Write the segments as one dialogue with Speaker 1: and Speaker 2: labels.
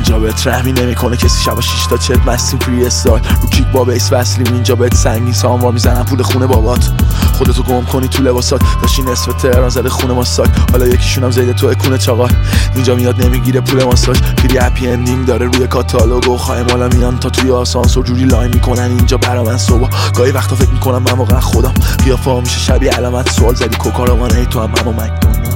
Speaker 1: اینجا بهت رحمی نمیکنه کسی. شبا 6 تا چت مستیم فری استایل رو کیک با بیس وصلیم. اینجا بهت سنگین ساموا میزنن پول خونه بابات. خودتو گم کنی تو لباسات. داشتی نصف تهران زده خونه ماساک. حالا یکیشونم زیده تو اکونه چاقال. اینجا میاد نمیگیره پول ماساژ. فری هپی اندینگ داره روی کاتالوگ و خایمالا میان تا توی آسانسور جوری لاین میکنن اینجا برا من صبح. گاهی وقتا فکر میکنم من واقعا خودم. قیافه‌ها میشه شبیه علامت سوال زدی کوکاروان. ای تو هم مکدونالد.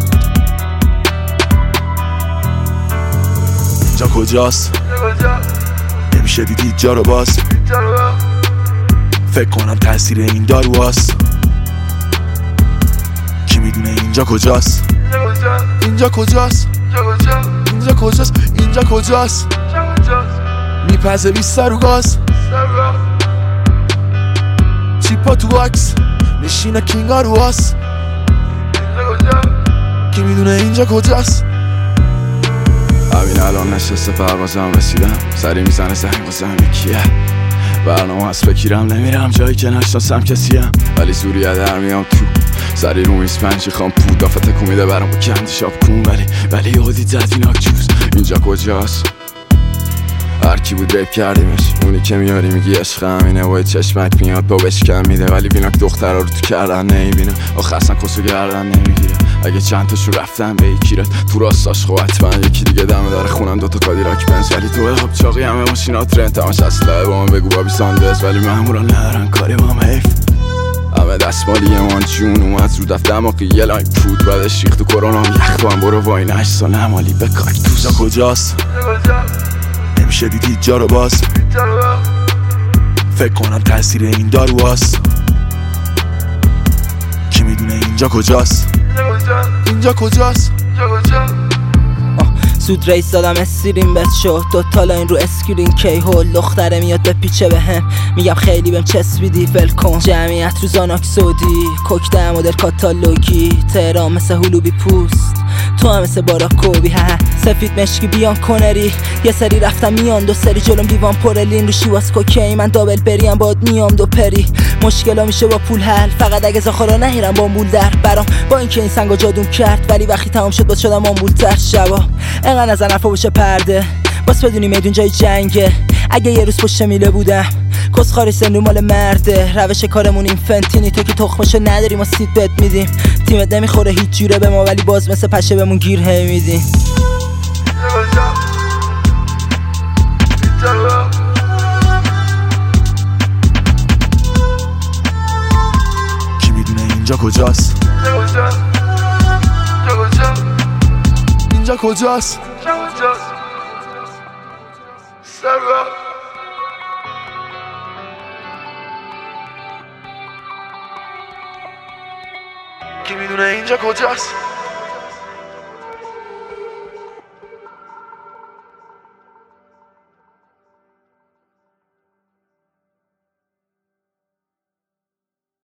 Speaker 1: اینجا کجاست؟ نمیشه دیدی جا رو باز. فکر کنم تاثیر این دارو کی میدونه اینجا کجاست؟ اینجا کجاست؟ اینجا کجاست؟ اینجا کجاست؟ میپزه 20 رو گاز. چیپا تو واکس نشینه کینگا رو واس. کی میدونه اینجا کجاست؟
Speaker 2: همین الان نشسته پروازم رسیدم. سری میزنه زنگ بازم یکیه برنامه هست بگیرم. نمیرم جایی که نشناسم کسیم ولی زوری در میام تو. سری رو میز پنجی خام پود آفته کومیده برام با کندی شاب کن. ولی یادی زدیناک جوز. اینجا کجاست؟ هرکی بود ریپ کردیمش. اونی که میاری میگی عشق همینه و چشمک میاد با بشکم میده. ولی ویناک دخترها رو تو کردن نمیبینه. آخه اصلا کسو گردن نمیگیره. اگه چند تاشو رفتم به یکیرت تو راستاش خب حتما یکی دیگه دمه داره خونم دوتا کادیلاک بنز. ولی تو حب چاقی همه ماشینات رنت همش اصله با من بگو بابی ساندرز. ولی مامورا ندارن کاری با هم حیف. همه دستمالی من جون اومد رو دفت دماغی یه لاین پود. بعدش ریخت تو کرونا یخ تو هم برو واین 8 سال نمالی به کاکتوس.
Speaker 1: اینجا کجاست؟ نمیشه دیدی جا رو باز. فکر کنم تاثیر این دارو کی میدونه اینجا کجاست؟ اینجا کجاست؟
Speaker 3: زود ریس دادم استریم بس شد دوتا لاین رو اسکرین کی هول. دختره میاد به پیچه بهم میگم خیلی بهم چسبیدی ول کن. جمعیت رو زاناک سودی کوک ده مدل کاتالوگی. تهران مثل هلوبی پوست تو هم مثل باراکوبی. سفید مشکی بیان کنری یه سری رفتم میان دو سری جلوم دیوان پرلین رو شیواز کوکی. من دابل بریم باد میام دو پری. مشکلا میشه با پول حل فقط اگه زاخارا نهیرم با مول در برام. با اینکه این سنگا جادون کرد ولی وقتی تمام شد باز شدم آمبول تر. شبا انقدر نزن حرفا بشه پرده باز بدونی میدون جای جنگه. اگه یه روز پشت میله بودم کسخاری سنو مال مرده. روش کارمون این فنتینی تو که تخمشو نداری ما سید بد میدیم. تیمت نمیخوره هیچ جوره به ما ولی باز مثل پشه بهمون گیر هی میدیم.
Speaker 1: کی میدونه اینجا کجاست؟ اینجا کجاست؟ کی میدونه اینجا کجاست؟